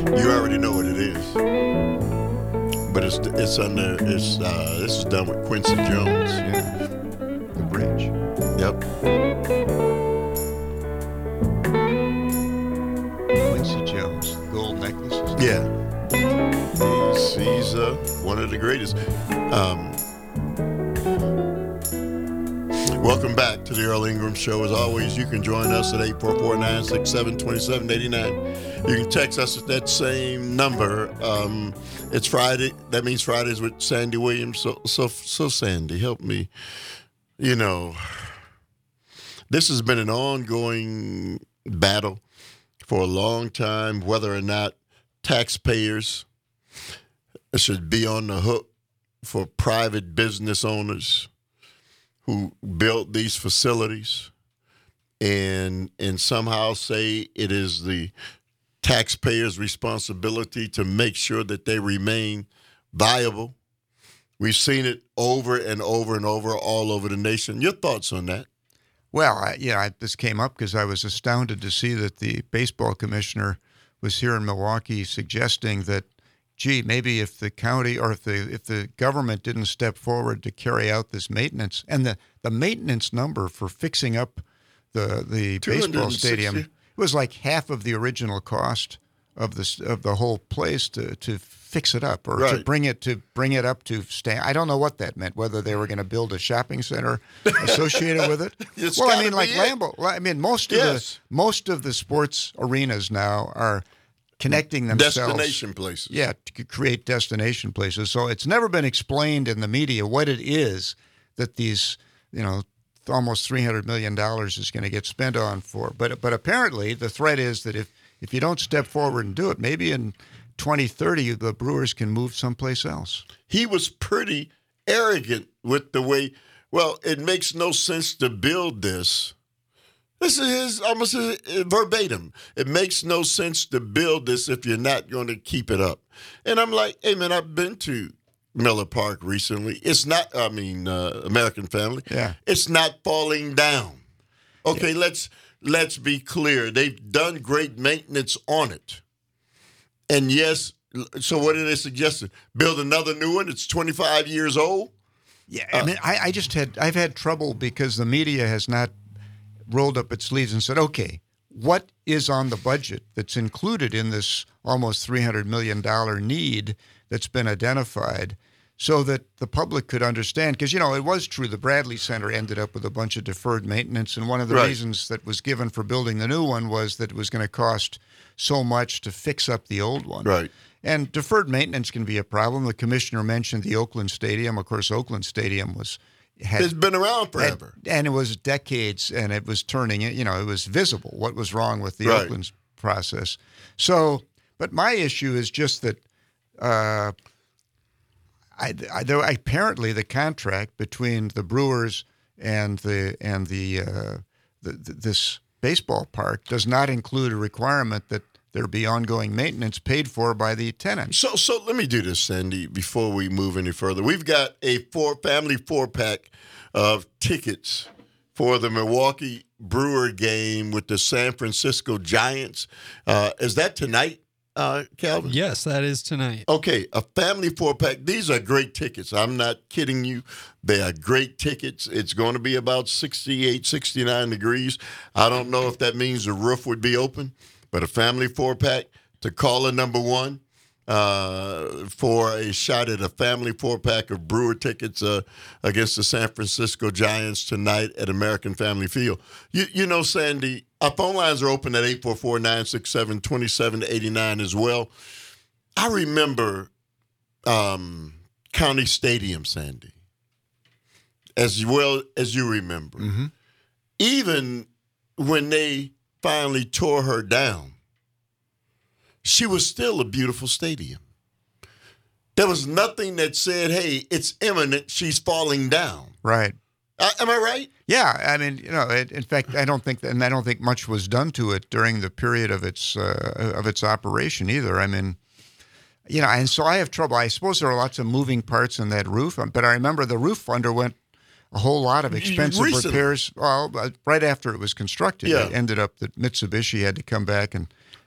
You already know what it is. But it's under this is done with Quincy Jones. Yeah. The bridge. Yep. Quincy Jones. Gold necklaces. Yeah. He's one of the greatest. Welcome back to the Earl Ingram Show. As always, you can join us at 844-967-2789. You can text us at that same number. It's Friday. That means Fridays with Sandy Williams. So Sandy, help me. You know, this has been an ongoing battle for a long time, whether or not taxpayers should be on the hook for private business owners who built these facilities and somehow say it is the taxpayers' responsibility to make sure that they remain viable. We've seen it over and over and over all over the nation. Your thoughts on that? Well, this came up because I was astounded to see that the baseball commissioner was here in Milwaukee suggesting that, gee, maybe if the county or if the government didn't step forward to carry out this maintenance, and the maintenance number for fixing up the baseball stadium, it was like half of the original cost of the whole place to fix it up or right. to bring it up to stand. I don't know what that meant. Whether they were going to build a shopping center associated with it. Well, I mean, like Lambeau. I mean, most of the sports arenas now are connecting themselves. Destination places. Yeah, to create destination places. So it's never been explained in the media what it is that these, almost $300 million is going to get spent on for. But apparently the threat is that if you don't step forward and do it, maybe in 2030 the Brewers can move someplace else. He was pretty arrogant with the way, well, it makes no sense to build this. This is almost verbatim. It makes no sense to build this if you're not going to keep it up. And I'm like, hey, man, I've been to Miller Park recently. It's not, American Family. Yeah. It's not falling down. Okay, yeah. Let's be clear. They've done great maintenance on it. And yes, so what are they suggesting? Build another new one? It's 25 years old? Yeah, I mean, I've had trouble because the media has not rolled up its sleeves and said, okay, what is on the budget that's included in this almost $300 million need that's been identified so that the public could understand? Because, it was true the Bradley Center ended up with a bunch of deferred maintenance, and one of the right. reasons that was given for building the new one was that it was going to cost so much to fix up the old one. Right. And deferred maintenance can be a problem. The commissioner mentioned the Oakland Stadium. Of course, Oakland Stadium it's been around forever. And it was decades, and it was turning, it was visible what was wrong with the right. Oakland process. So, but my issue is just that apparently the contract between the Brewers and this baseball park does not include a requirement that there be ongoing maintenance paid for by the tenants. So let me do this, Sandy, before we move any further. We've got a family four-pack of tickets for the Milwaukee Brewer game with the San Francisco Giants. Is that tonight, Calvin? Yes, that is tonight. Okay, a family four-pack. These are great tickets. I'm not kidding you. They are great tickets. It's going to be about 68, 69 degrees. I don't know if that means the roof would be open. But a family four-pack to caller number one for a shot at a family four-pack of Brewer tickets against the San Francisco Giants tonight at American Family Field. Sandy, our phone lines are open at 844-967-2789 as well. I remember County Stadium, Sandy, as well as you remember. Mm-hmm. Even when they finally tore her down, she was still a beautiful stadium. There was nothing that said, hey, it's imminent, she's falling down. Right. Am I right? Yeah, I mean, in fact, I don't think much was done to it during the period of its operation either. I mean, and so I have trouble. I suppose there are lots of moving parts in that roof, but I remember the roof underwent a whole lot of expensive repairs. Well, right after it was constructed, yeah. It ended up that Mitsubishi had to come back and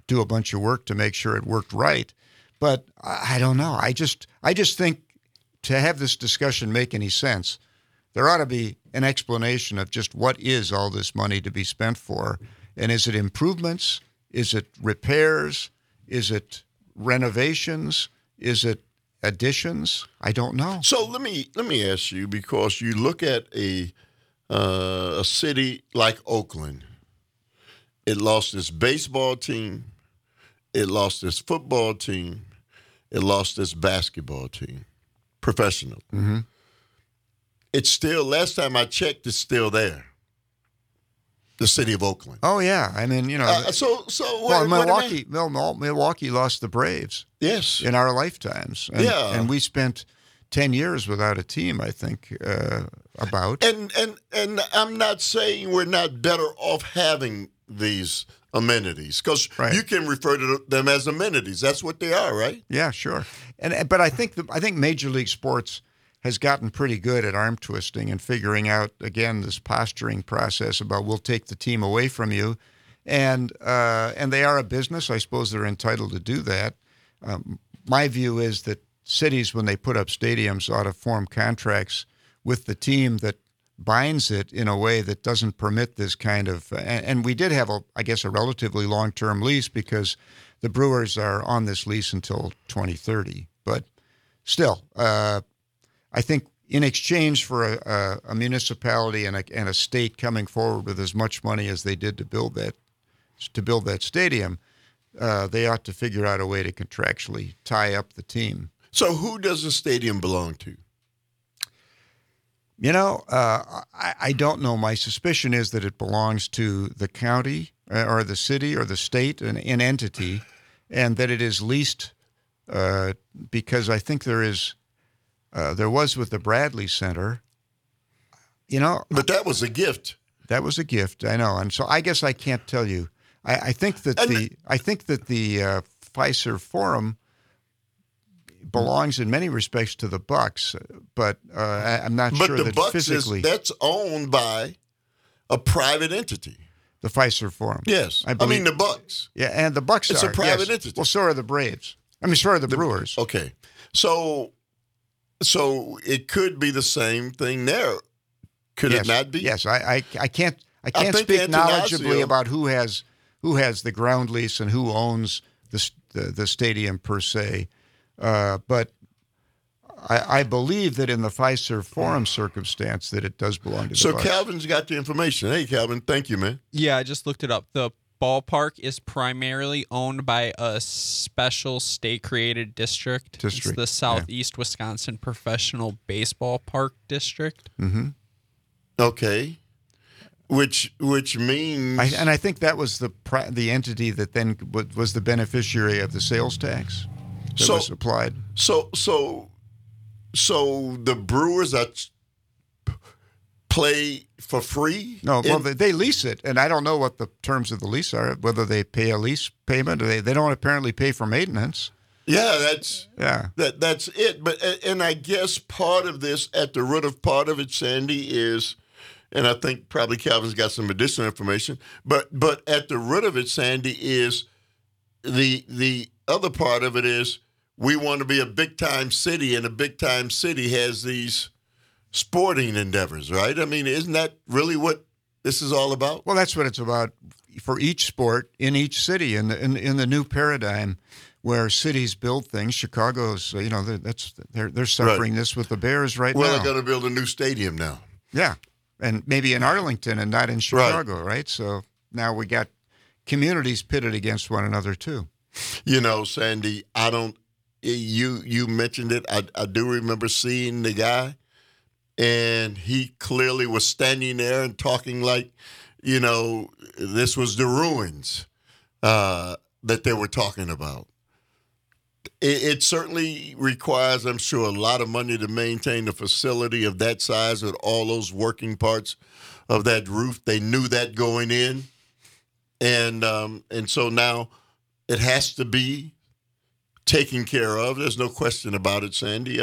do a bunch of work to make sure it worked right. But I don't know. I just think to have this discussion make any sense, there ought to be an explanation of just what is all this money to be spent for. And is it improvements? Is it repairs? Is it renovations? Is it additions? I don't know. So let me ask you, because you look at a city like Oakland. It lost its baseball team. It lost its football team. It lost its basketball team, professional. Mm-hmm. It's still, last time I checked, it's still there. The city of Oakland. Oh yeah, I mean, you know. Milwaukee lost the Braves. Yes. In our lifetimes. And we spent 10 years without a team, I think, about. And I'm not saying we're not better off having these amenities, because you can refer to them as amenities. That's what they are, right? Yeah, sure. But I think Major League Sports has gotten pretty good at arm twisting and figuring out, again, this posturing process about we'll take the team away from you. And they are a business. I suppose they're entitled to do that. My view is that cities, when they put up stadiums, ought to form contracts with the team that binds it in a way that doesn't permit this kind of. And we did have, I guess, a relatively long-term lease because the Brewers are on this lease until 2030. But still, I think in exchange for a municipality and a state coming forward with as much money as they did to build that stadium, they ought to figure out a way to contractually tie up the team. So who does the stadium belong to? You know, I don't know. My suspicion is that it belongs to the county or the city or the state, an entity, and that it is leased because I think there was with the Bradley Center. You know, but that was a gift. That was a gift, I know, and so I guess I can't tell you. I think that the Fiserv Forum belongs in many respects to the Bucks, but I'm not sure that Bucks physically. That's owned by a private entity. The Fiserv Forum. Yes, I mean the Bucks. Yeah, and the Bucks it's a private entity. Well, so are the Braves. I mean, so are the Brewers. Okay, so it could be the same thing there. Could it not be? Yes, I can't speak knowledgeably about who has the ground lease and who owns the stadium per se. But I believe that in the Fiserv Forum circumstance that it does belong to the Bucks. So Calvin's got the information. Hey, Calvin, thank you, man. Yeah, I just looked it up. The ballpark is primarily owned by a special state-created district. It's the Southeast Wisconsin Professional Baseball Park District. Mm-hmm. Okay. Which means... I think that was the entity that then was the beneficiary of the sales tax that was applied. So the Brewers play for free? No, well, they lease it, and I don't know what the terms of the lease are, whether they pay a lease payment or they don't apparently pay for maintenance. Yeah, that's it. But and I guess part of this, at the root of part of it, Sandy, is, and I think probably Calvin's got some additional information, but at the root of it, Sandy, is the other part of it is we want to be a big-time city, and a big-time city has these sporting endeavors, right? I mean, isn't that really what this is all about? Well, that's what it's about for each sport in each city. In the new paradigm where cities build things, Chicago's, they're suffering this with the Bears right now. Well, they're going to build a new stadium now. Yeah, and maybe in Arlington and not in Chicago, right? So now we got communities pitted against one another too. You know, Sandy, you mentioned it. I do remember seeing the guy, and he clearly was standing there and talking like, this was the ruins that they were talking about. It certainly requires, I'm sure, a lot of money to maintain a facility of that size with all those working parts of that roof. They knew that going in, and so now it has to be taken care of. There's no question about it, Sandy.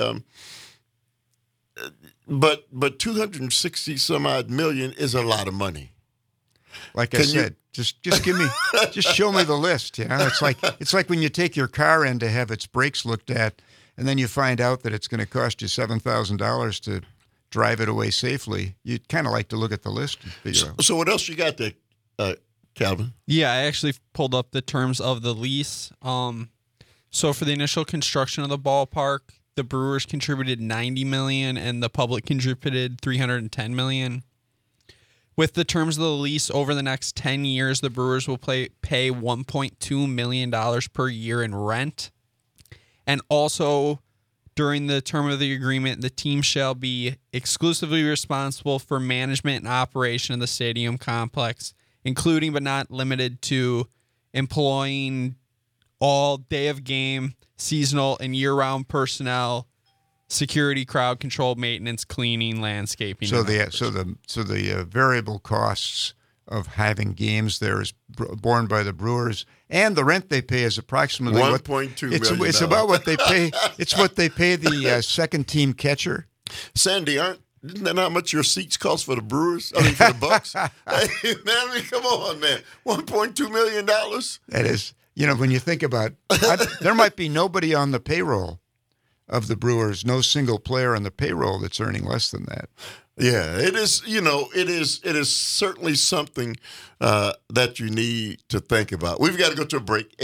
But 260 some odd million is a lot of money. Like I said, Just give me, just show me the list. You know, it's like when you take your car in to have its brakes looked at, and then you find out that it's going to cost you $7,000 to drive it away safely. You'd kind of like to look at the list and figure out. So what else you got there, Calvin? Yeah, I actually pulled up the terms of the lease. So for the initial construction of the ballpark, the Brewers contributed $90 million and the public contributed $310 million. With the terms of the lease over the next 10 years, the Brewers will pay $1.2 million per year in rent. And also, during the term of the agreement, the team shall be exclusively responsible for management and operation of the stadium complex, including but not limited to employing all day of game, seasonal, and year-round personnel, security, crowd control, maintenance, cleaning, landscaping. So the variable costs of having games there is borne by the Brewers, and the rent they pay is approximately $1.2 million. It's about what they pay. It's what they pay the second team catcher. Sandy, isn't that how much your seats cost for the Brewers? I mean, for the Bucks? Hey, man, I mean, come on, man. $1.2 million? That is, you know, when you think about there might be nobody on the payroll of the Brewers, no single player on the payroll that's earning less than that. Yeah, it is. You know, it is certainly something that you need to think about. We've got to go to a break.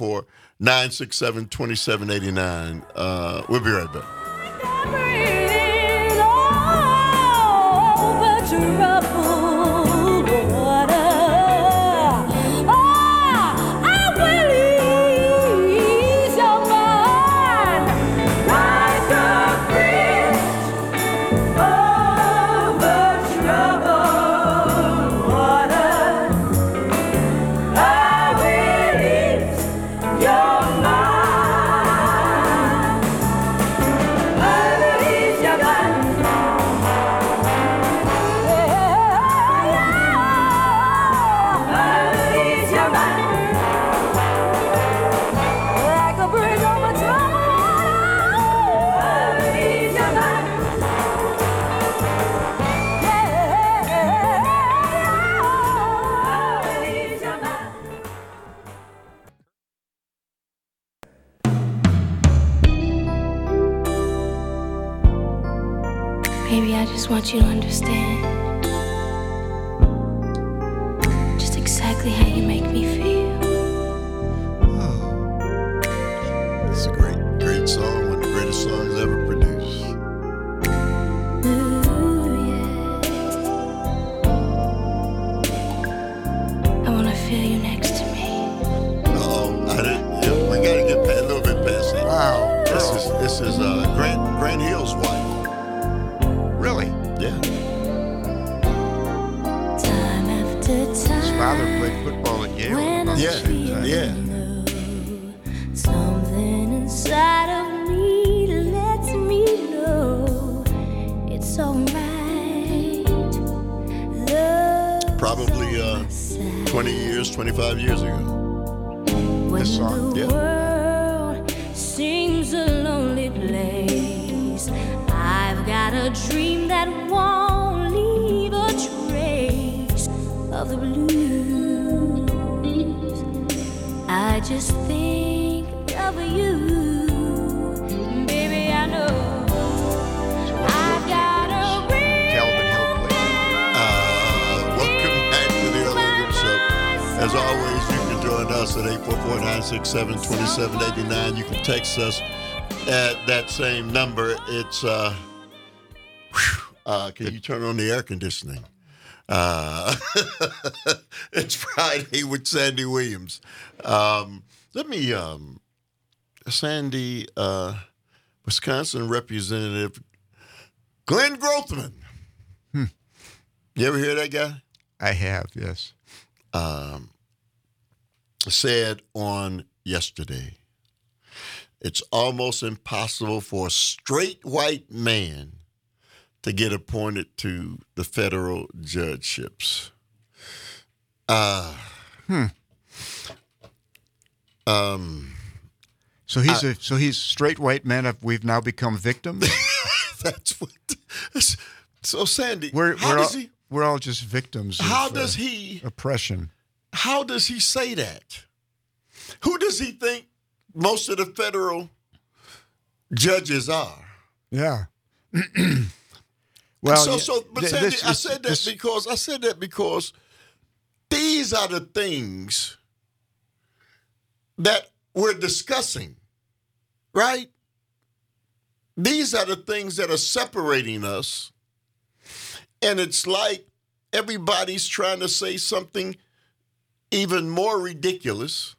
844-967-2789. We'll be right back. Baby, I just want you to understand just exactly how you make me feel. Oh, it's a great song, one of the greatest songs ever produced. Ooh, yeah. I want to feel you next to me. We got to get a little bit past it. Wow. This is Grant Hill's wife. Really? Yeah. Time after time. His father played football at Yale. Yeah. Something inside of me lets me know it's alright. Probably 20 years, 25 years ago. This song? The world seems a lonely place. I've got a dream that won't leave a trace of the blues. I just think of you, baby. I know I've got a real Calvin Hill played. Welcome back to the Earl Ingram Show. As always, you can join us at 844-967-2789. You can text us at that same number. It's can you turn on the air conditioning? It's Friday with Sandy Williams. Sandy, Wisconsin Representative Glenn Grothman. You ever hear that guy? I have, yes. Said on yesterday, it's almost impossible for a straight white man to get appointed to the federal judgeships. So he's straight white men. We've now become victims. That's what. So Sandy, We're all just victims. How of, does he? Oppression. how does he say that? Who does he think most of the federal judges are? Yeah. Well, but Sandy, I said that because these are the things that we're discussing, right? These are the things that are separating us. And it's like everybody's trying to say something even more ridiculous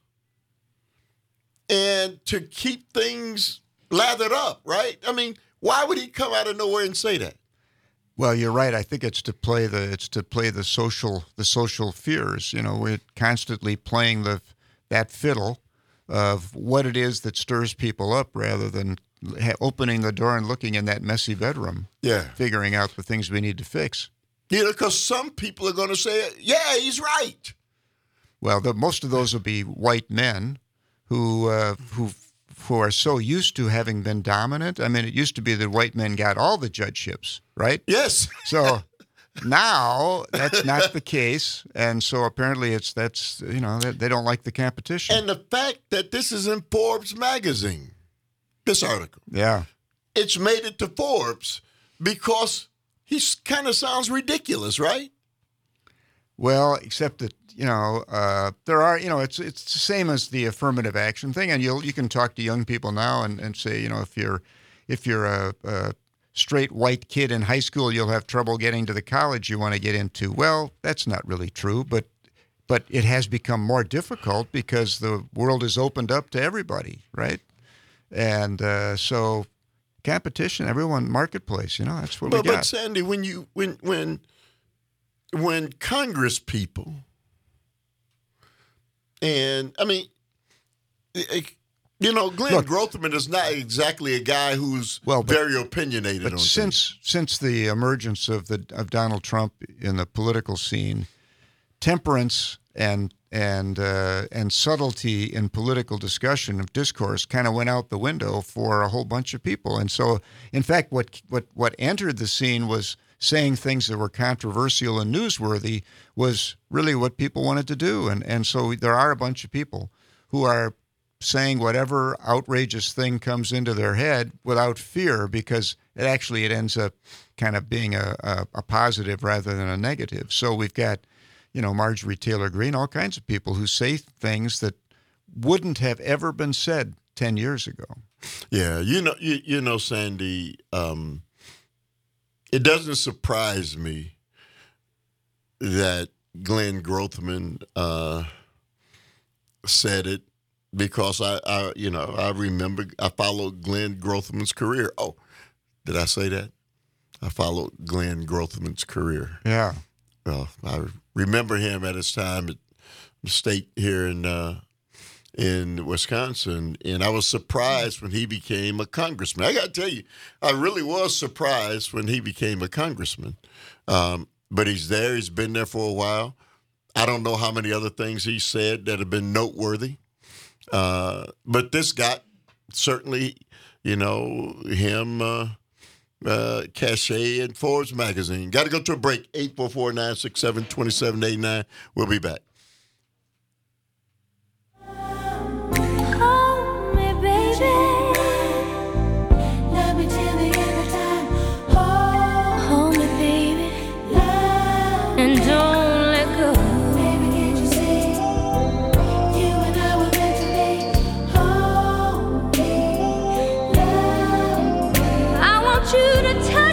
and to keep things lathered up, right? I mean, why would he come out of nowhere and say that? Well, you're right. I think it's to play the social fears. You know, we're constantly playing that fiddle of what it is that stirs people up, rather than opening the door and looking in that messy bedroom. Yeah, figuring out the things we need to fix. You know, because some people are going to say, "Yeah, he's right." Well, most of those will be white men who are so used to having been dominant. I mean, it used to be that white men got all the judgeships, right? Yes. So now that's not the case, and so apparently they don't like the competition. And the fact that this is in Forbes magazine, this article, yeah, it's made it to Forbes because he kind of sounds ridiculous, right? Well, except that there are it's the same as the affirmative action thing, and you can talk to young people now and say, if you're a straight white kid in high school, you'll have trouble getting to the college you want to get into. Well, that's not really true, but it has become more difficult because the world is opened up to everybody, right? And so competition, everyone, marketplace, that's what we got. But Sandy, when Congress people, and I mean, Glenn Grothman is not exactly a guy who's very opinionated. But on since the emergence of Donald Trump in the political scene, temperance and subtlety in political discussion of discourse kind of went out the window for a whole bunch of people. And so, in fact, what entered the scene was saying things that were controversial and newsworthy was really what people wanted to do. And so there are a bunch of people who are saying whatever outrageous thing comes into their head without fear, because it ends up kind of being a positive rather than a negative. So we've got, Marjorie Taylor Greene, all kinds of people who say things that wouldn't have ever been said 10 years ago. Yeah, Sandy, it doesn't surprise me that Glenn Grothman said it, because I remember I followed Glenn Grothman's career. Oh, did I say that? I followed Glenn Grothman's career. Yeah. Well, I remember him at his time at the state here in Wisconsin, and I was surprised when he became a congressman. I got to tell you, I really was surprised when he became a congressman. But he's there. He's been there for a while. I don't know how many other things he said that have been noteworthy. But this got certainly, him cachet in Forbes magazine. Got to go to a break. 844-967-2789. We'll be back.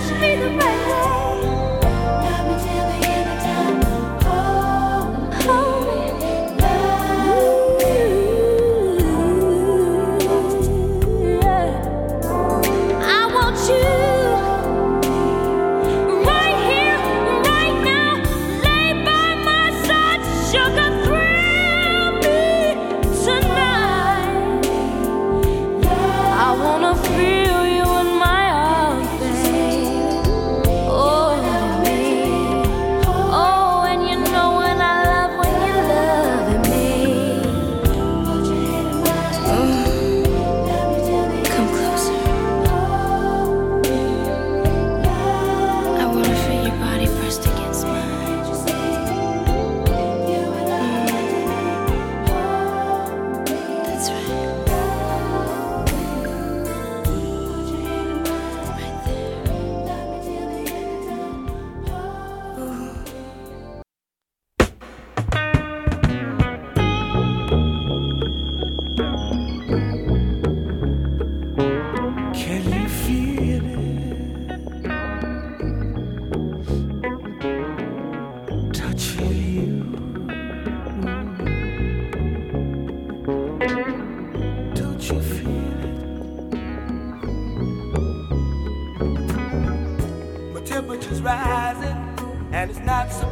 Oh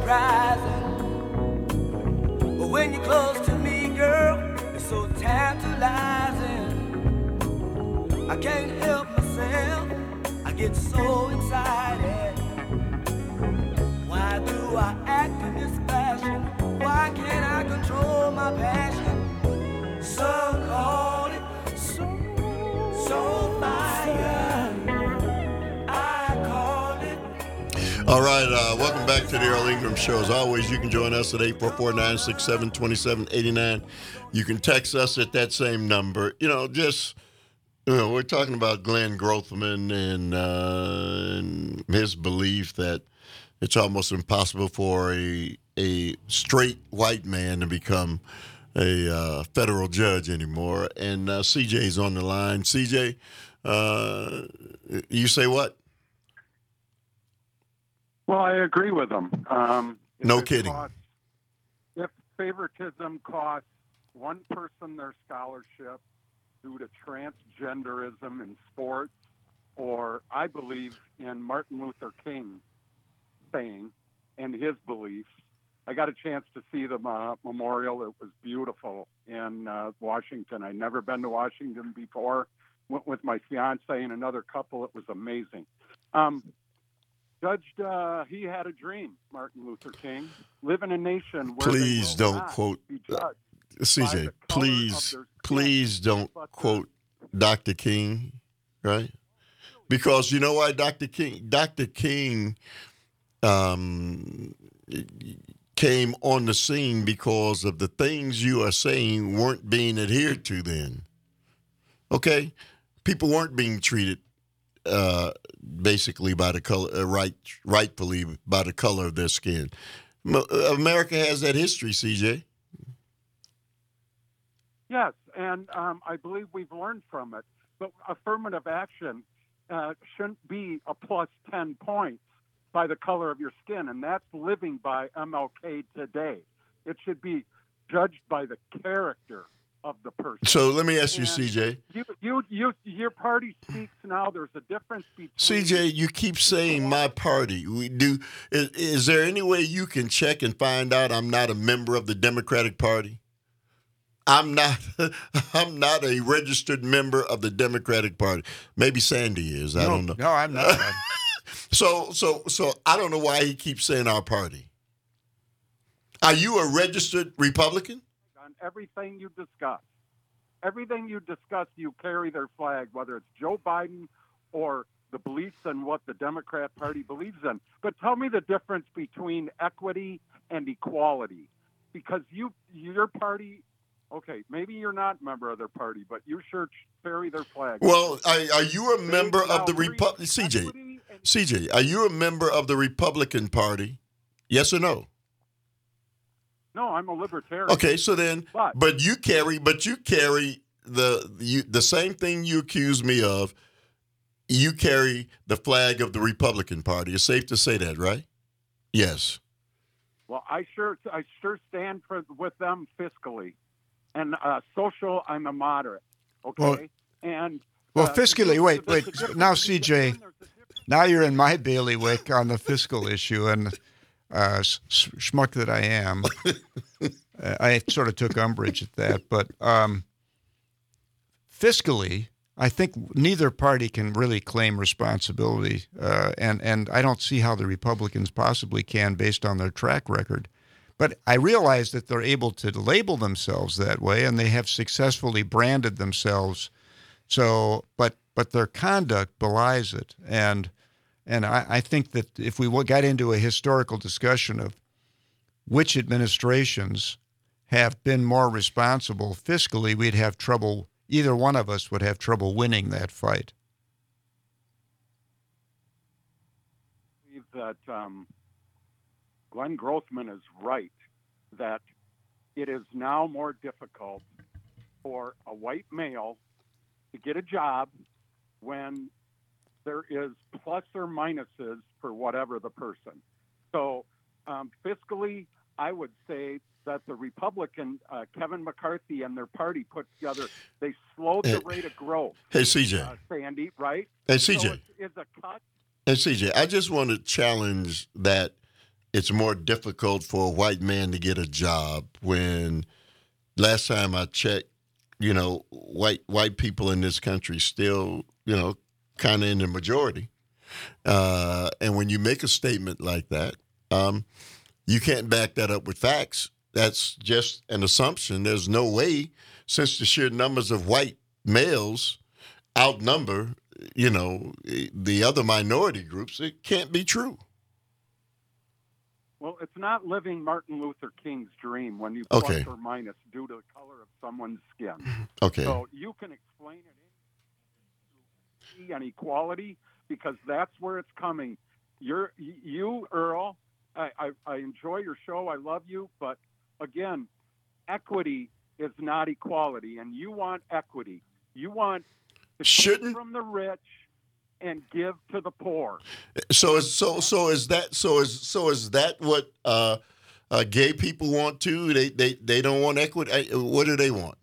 surprising. But when you're close to me, girl, it's so tantalizing. I can't help myself, I get so excited. Why do I act in this fashion? Why can't I control my passion? Some call it so fire. I call it. All right, welcome back to the Earl Ingram Show. As always, you can join us at 844-967-2789. You can text us at that same number. We're talking about Glenn Grothman and his belief that it's almost impossible for a straight white man to become a federal judge anymore. And CJ's on the line. CJ, you say what? Well, I agree with him. No kidding. If favoritism costs one person their scholarship due to transgenderism in sports, or I believe in Martin Luther King saying and his beliefs. I got a chance to see the memorial. It was beautiful in Washington. I'd never been to Washington before. Went with my fiance and another couple. It was amazing. Judged, he had a dream, Martin Luther King. Live in a nation where please don't quote CJ. Please don't quote Dr. King, right? Because you know why Dr. King came on the scene because of the things you are saying weren't being adhered to then. Okay? People weren't being treated basically by the color, rightfully by the color of their skin. America has that history, CJ. Yes, and I believe we've learned from it. But affirmative action shouldn't be a plus 10 points by the color of your skin, and that's living by MLK today. It should be judged by the character of the person. So let me ask you, CJ. Your party speaks now. There's a difference between. CJ, you keep saying my party. We do. Is there any way you can check and find out I'm not a member of the Democratic Party? I'm not a registered member of the Democratic Party. Maybe Sandy is. I don't know. No, I'm not. So I don't know why he keeps saying our party. Are you a registered Republican? On everything you discuss, you carry their flag, whether it's Joe Biden or the beliefs in what the Democrat Party believes in. But tell me the difference between equity and equality, because your party. Okay, maybe you're not a member of their party, but you sure carry their flag. Well, are you a member of the Republican? CJ, are you a member of the Republican Party? Yes or no? No, I'm a libertarian. Okay, so then, but you carry the same thing you accuse me of. You carry the flag of the Republican Party. It's safe to say that, right? Yes. Well, I sure stand with them fiscally. And social, I'm a moderate, okay? Fiscally, wait. Now, CJ, now you're in my bailiwick on the fiscal issue, and schmuck that I am, I sort of took umbrage at that. But fiscally, I think neither party can really claim responsibility, and I don't see how the Republicans possibly can based on their track record. But I realize that they're able to label themselves that way, and they have successfully branded themselves. So, but their conduct belies it, and I think that if we got into a historical discussion of which administrations have been more responsible fiscally, we'd have trouble. Either one of us would have trouble winning that fight. I believe that. Glenn Grothman is right that it is now more difficult for a white male to get a job when there is plus or minuses for whatever the person. So fiscally, I would say that the Republican, Kevin McCarthy and their party put together, they slowed the rate of growth. Hey, CJ. Sandy, right? Hey, CJ. So it's a cut. Hey, CJ, I just want to challenge that it's more difficult for a white man to get a job when last time I checked, white people in this country still, kind of in the majority. And when you make a statement like that, you can't back that up with facts. That's just an assumption. There's no way, since the sheer numbers of white males outnumber, the other minority groups, it can't be true. Well, it's not living Martin Luther King's dream when you plus or minus due to the color of someone's skin. Okay. So you can explain it and equality because that's where it's coming. You, Earl, I enjoy your show. I love you. But again, equity is not equality. And you want equity. You want to take from the rich and give to the poor. So is that what gay people want too? They don't want equity. What do they want?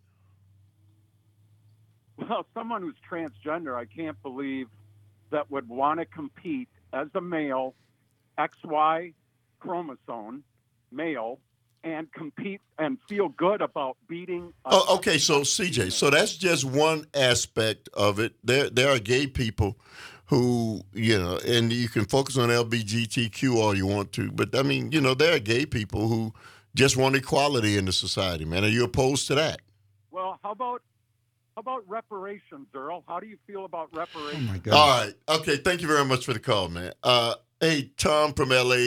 Well, someone who's transgender, I can't believe that would want to compete as a male, XY chromosome male, and compete and feel good about beating. Okay, so CJ, so that's just one aspect of it. There are gay people who, and you can focus on LGBTQ all you want to, but I mean, there are gay people who just want equality in the society, man. Are you opposed to that? Well, how about reparations, Earl? How do you feel about reparations? Oh my God. All right. Okay. Thank you very much for the call, man. Hey, Tom from LA.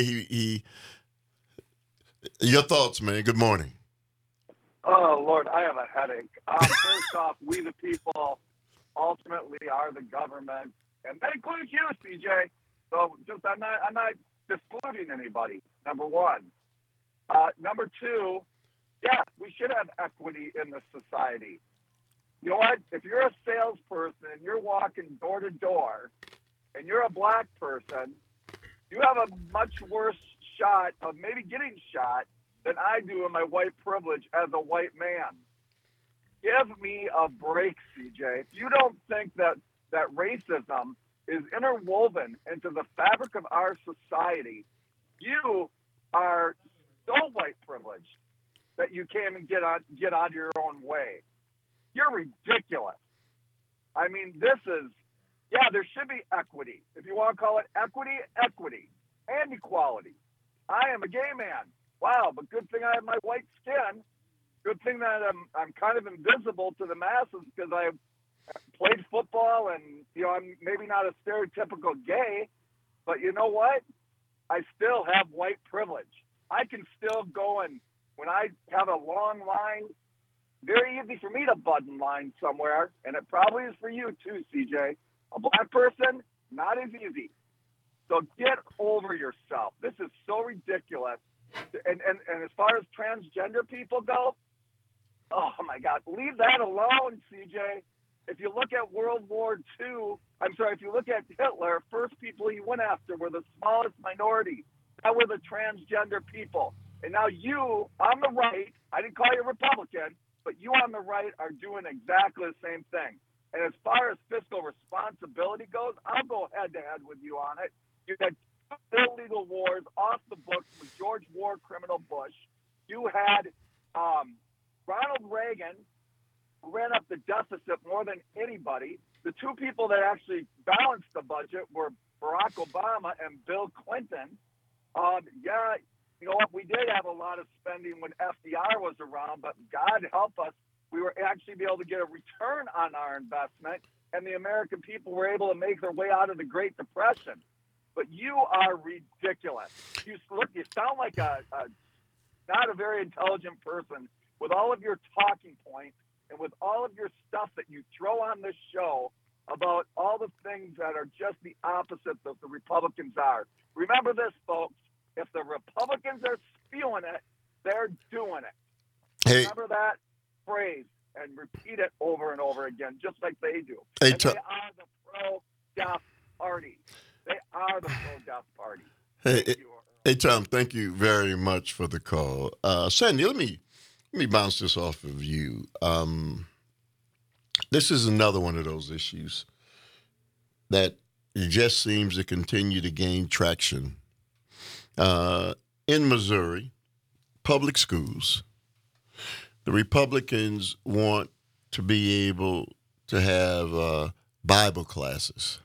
Your thoughts, man. Good morning. Oh, Lord, I have a headache. First off, we the people ultimately are the government, and that includes you, CJ. So just I'm not excluding anybody, number one. Number two, yeah, we should have equity in the society. You know what? If you're a salesperson and you're walking door to door and you're a black person, you have a much worse shot of maybe getting shot than I do in my white privilege as a white man. Give me a break, CJ. If you don't think that racism is interwoven into the fabric of our society, you are so white privileged that you can't even get out of your own way. You're ridiculous. I mean, there should be equity. If you want to call it equity, and equality. I am a gay man. Wow, but good thing I have my white skin. Good thing that I'm kind of invisible to the masses because I played football and, I'm maybe not a stereotypical gay, but you know what? I still have white privilege. I can still go and when I have a long line, very easy for me to butt in line somewhere, and it probably is for you too, CJ. A black person, not as easy. So get over yourself. This is so ridiculous. And as far as transgender people go, oh my God, leave that alone, CJ. If you look at if you look at Hitler, first people he went after were the smallest minority. That were the transgender people. And now you, on the right, I didn't call you a Republican, but you on the right are doing exactly the same thing. And as far as fiscal responsibility goes, I'll go head-to-head with you on it. You had two illegal wars off the books with George War criminal Bush. You had Ronald Reagan, who ran up the deficit more than anybody. The two people that actually balanced the budget were Barack Obama and Bill Clinton. You know what? We did have a lot of spending when FDR was around, but God help us, we were actually be able to get a return on our investment, and the American people were able to make their way out of the Great Depression. But you are ridiculous. You sound like not a very intelligent person with all of your talking points and with all of your stuff that you throw on this show about all the things that are just the opposite of the Republicans are. Remember this, folks. If the Republicans are spewing it, they're doing it. Hey. Remember that phrase and repeat it over and over again, just like they do. Hey, they are the pro-death party. They are the pro-death party. Hey, Tom, thank you very much for the call. Sandy, let me bounce this off of you. This is another one of those issues that just seems to continue to gain traction. in Missouri, public schools, the Republicans want to be able to have Bible classes.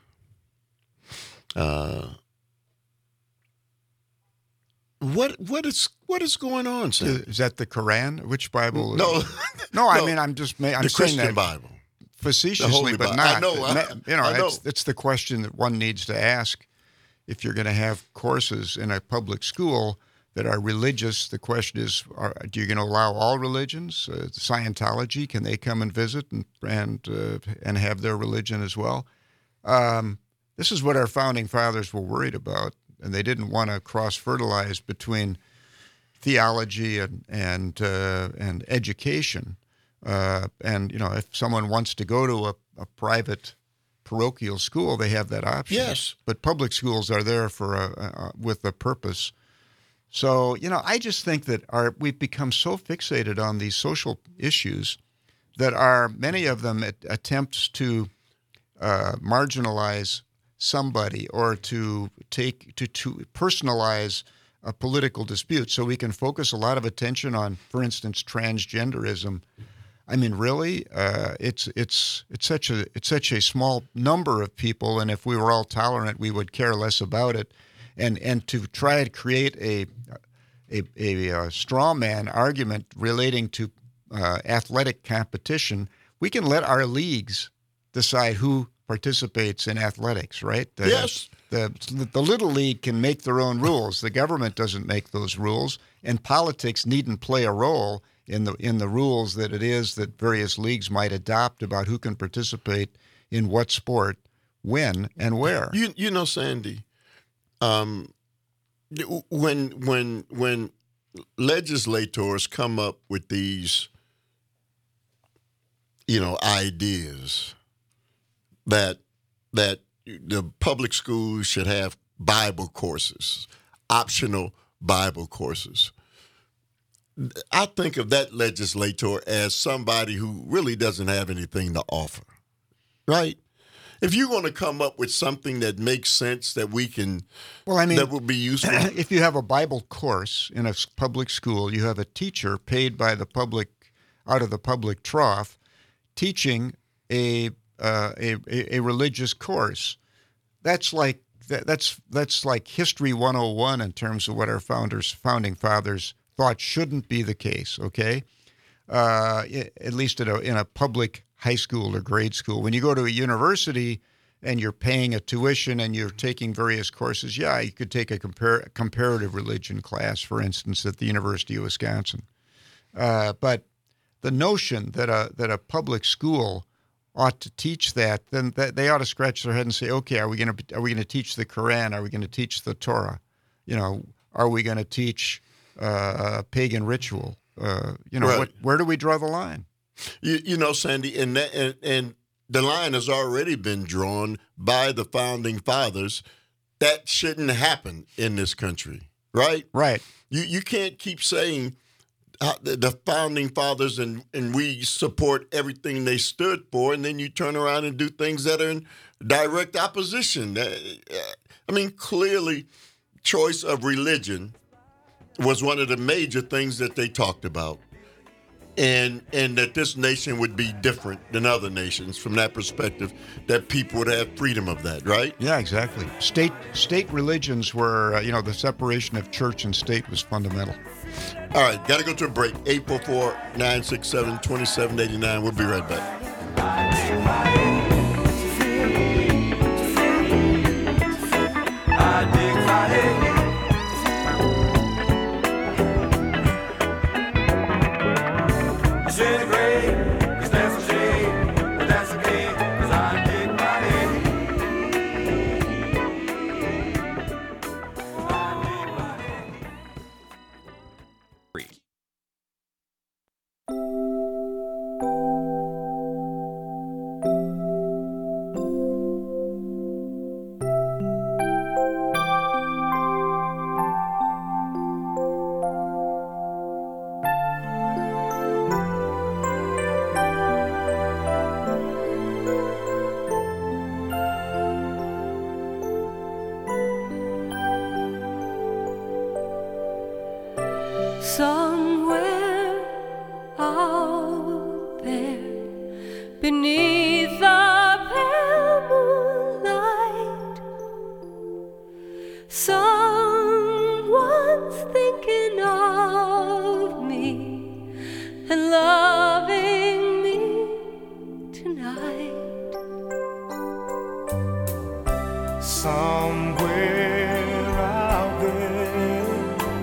What is going on, sir? Is that the Quran? Which Bible? No, no. I no, mean, I'm saying Christian that Bible. facetiously, but Bible. not. I know. I know. It's the question that one needs to ask if you're going to have courses in a public school that are religious. The question is, are you going to allow all religions? Scientology, can they come and visit and have their religion as well? This is what our founding fathers were worried about, and they didn't want to cross-fertilize between theology and education. And if someone wants to go to a private parochial school, they have that option. Yes. But public schools are there for with a purpose. So, I just think that we've become so fixated on these social issues that many of them attempts to marginalize somebody or to personalize a political dispute. So we can focus a lot of attention on, for instance, transgenderism. I mean, really, it's such a small number of people, and if we were all tolerant, we would care less about it. And to try to create a straw man argument relating to athletic competition, we can let our leagues decide who participates in athletics, right? Yes. The Little League can make their own rules. The government doesn't make those rules, and politics needn't play a role in the rules that it is that various leagues might adopt about who can participate in what sport, when, and where. Sandy, when legislators come up with these, ideas that the public schools should have Bible courses, optional Bible courses, I think of that legislator as somebody who really doesn't have anything to offer, right? If you're going to come up with something that makes sense that we can, that would be useful. If you have a Bible course in a public school, you have a teacher paid by the public, out of the public trough, teaching a religious course. That's like History 101 in terms of what our founding fathers thought shouldn't be the case. Okay, at least in a public high school or grade school. When you go to a university and you're paying a tuition and you're taking various courses, you could take a comparative religion class, for instance, at the University of Wisconsin. But the notion that a public school ought to teach that, then they ought to scratch their head and say, okay, are we going to teach the Quran? Are we going to teach the Torah? Are we going to teach pagan ritual? Right. Where do we draw the line? Sandy, and the line has already been drawn by the founding fathers. That shouldn't happen in this country, right? Right. You can't keep saying the founding fathers and we support everything they stood for, and then you turn around and do things that are in direct opposition. Clearly, choice of religion was one of the major things that they talked about. And that this nation would be different than other nations from that perspective, that people would have freedom of that, right? Yeah, exactly. State religions were, the separation of church and state was fundamental. All right, got to go to a break. 844-967-2789. We'll be right back. beneath the pale moonlight. Someone's thinking of me and loving me tonight. Somewhere out there,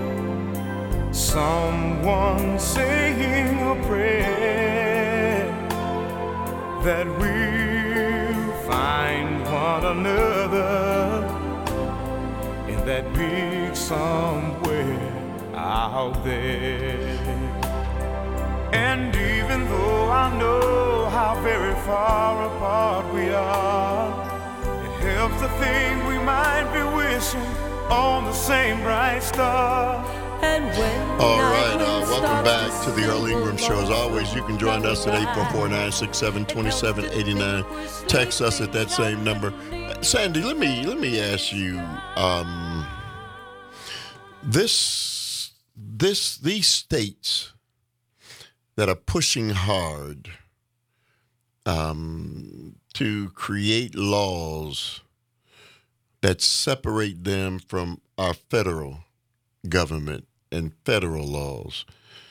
someone saying a prayer that we'll find one another in that big somewhere out there. And even though I know how very far apart we are, it helps to think we might be wishing on the same bright star. And when all right, welcome back to the Earl Ingram Show. As always, you can join us at 844-967-2789. Text us at that same number. Sandy, let me ask you, these states that are pushing hard to create laws that separate them from our federal government and federal laws.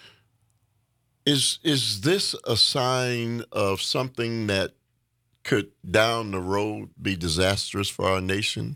Is this a sign of something that could down the road be disastrous for our nation?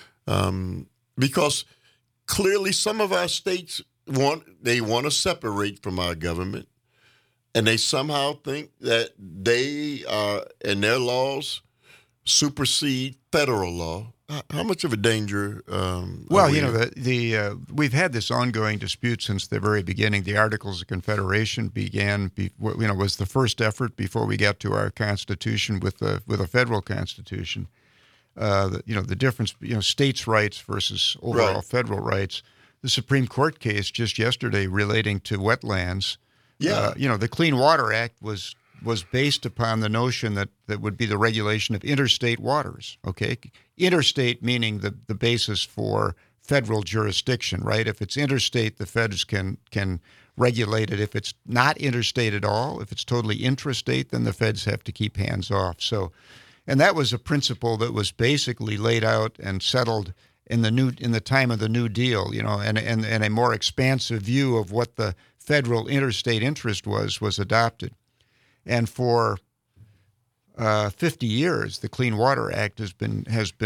Because clearly some of our states want to separate from our government, and they somehow think that they are, and their laws supersede federal law. How much of a danger? Well, you know, we've had this ongoing dispute since the very beginning. The Articles of Confederation was the first effort before we got to our Constitution with a federal Constitution. The difference, states' rights versus overall federal rights. The Supreme Court case just yesterday relating to wetlands. Yeah. The Clean Water Act was based upon the notion that would be the regulation of interstate waters, okay? Interstate meaning the basis for federal jurisdiction, right? If it's interstate, the feds can regulate it. If it's not interstate at all, if it's totally intrastate, then the feds have to keep hands off. So, and that was a principle that was basically laid out and settled in the time of the New Deal, and a more expansive view of what the federal interstate interest was adopted. And for 50 years, the Clean Water Act has been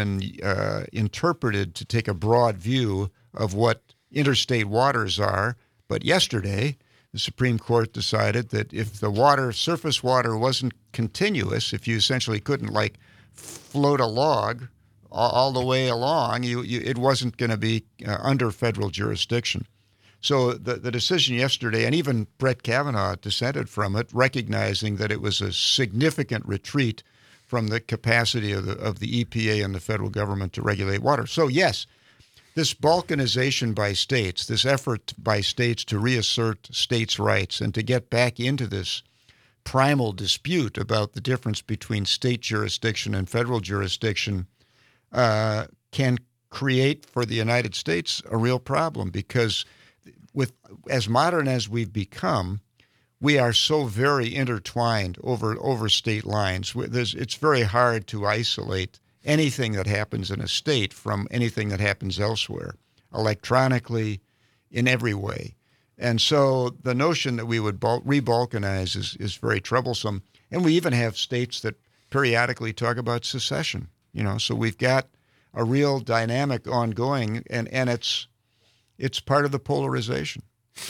interpreted to take a broad view of what interstate waters are. But yesterday, the Supreme Court decided that if the surface water wasn't continuous, if you essentially couldn't float a log all the way along, it wasn't going to be under federal jurisdiction. So the decision yesterday, and even Brett Kavanaugh dissented from it, recognizing that it was a significant retreat from the capacity of the EPA and the federal government to regulate water. So yes, this balkanization by states, this effort by states to reassert states' rights and to get back into this primal dispute about the difference between state jurisdiction and federal jurisdiction can create for the United States a real problem, because with as modern as we've become, we are so very intertwined over state lines. It's very hard to isolate anything that happens in a state from anything that happens elsewhere, electronically, in every way. And so the notion that we would re-balkanize is very troublesome. And we even have states that periodically talk about secession. So we've got a real dynamic ongoing, and it's part of the polarization.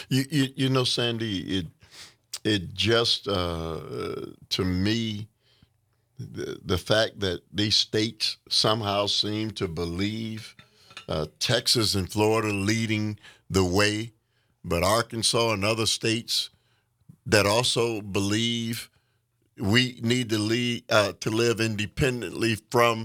Sandy, it just, to me, the fact that these states somehow seem to believe, Texas and Florida leading the way, but Arkansas and other states that also believe we need to live independently from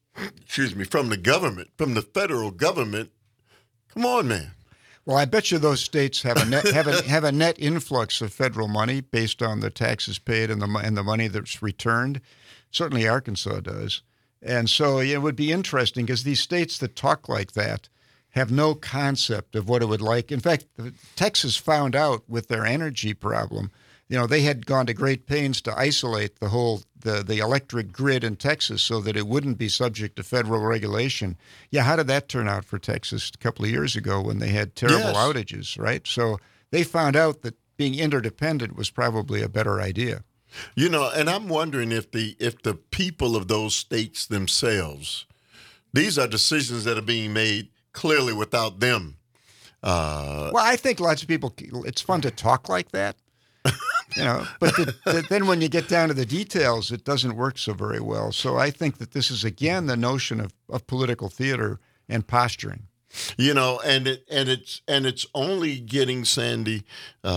the government, from the federal government. Come on, man. Well, I bet you those states have a net influx of federal money based on the taxes paid and the money that's returned. Certainly Arkansas does. And so it would be interesting, because these states that talk like that have no concept of what it would like. In fact, Texas found out with their energy problem. they had gone to great pains to isolate the electric grid in Texas so that it wouldn't be subject to federal regulation. Yeah, how did that turn out for Texas a couple of years ago when they had terrible outages, right? So they found out that being interdependent was probably a better idea. And I'm wondering if the people of those states themselves, these are decisions that are being made clearly without them. Well, I think lots of people, it's fun to talk like that, but then when you get down to the details, it doesn't work so very well. So I think that this is, again, the notion of political theater and posturing. And it's only getting, Sandy,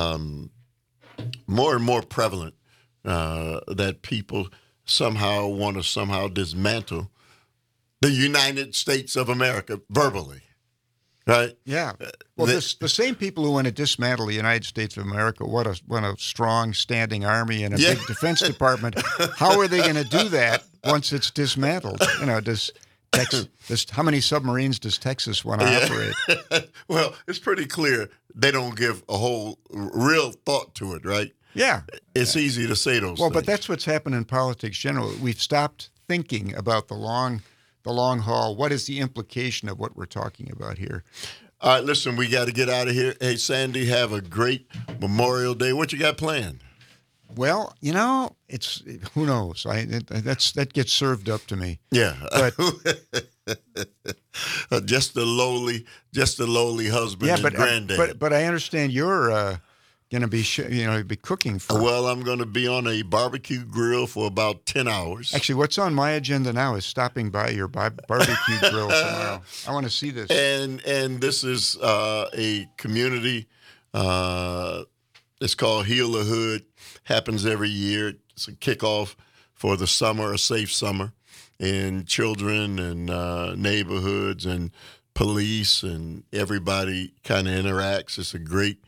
more and more prevalent that people somehow want to dismantle the United States of America verbally, right? Yeah. Well, the same people who want to dismantle the United States of America want a strong standing army and a big Defense Department. How are they going to do that once it's dismantled? How many submarines does Texas want to operate? Well, it's pretty clear they don't give a whole real thought to it, right? Yeah. It's easy to say those things. But that's what's happened in politics generally. We've stopped thinking about the long haul. What is the implication of what we're talking about here? All right, listen, we got to get out of here. Hey, Sandy, have a great Memorial Day. What you got planned? Well, it's who knows. That gets served up to me. Yeah, but just a lowly husband and granddad. But I understand you're going to be be cooking for. Well, I'm going to be on a barbecue grill for about 10 hours. Actually, what's on my agenda now is stopping by your barbecue grill tomorrow. I want to see this. And this is a community. It's called Heal the Hood. Happens every year. It's a kickoff for the summer, a safe summer, and children and neighborhoods and police and everybody kind of interacts. It's a great,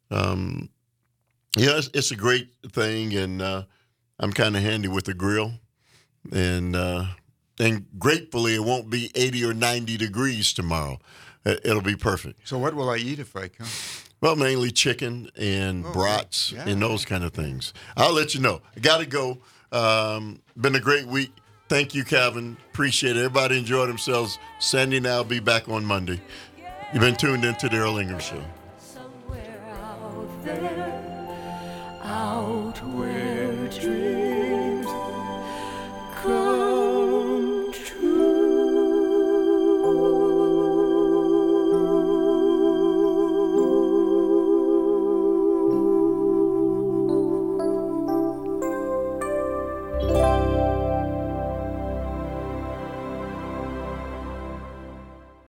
it's a great thing, and I'm kind of handy with the grill, and gratefully it won't be 80 or 90 degrees tomorrow. It'll be perfect. So what will I eat if I come? Well, mainly chicken and brats and those kind of things. I'll let you know. I got to go. Been a great week. Thank you, Calvin. Appreciate it. Everybody enjoy themselves. Sandy and I will be back on Monday. You've been tuned into the Earl Ingram Show.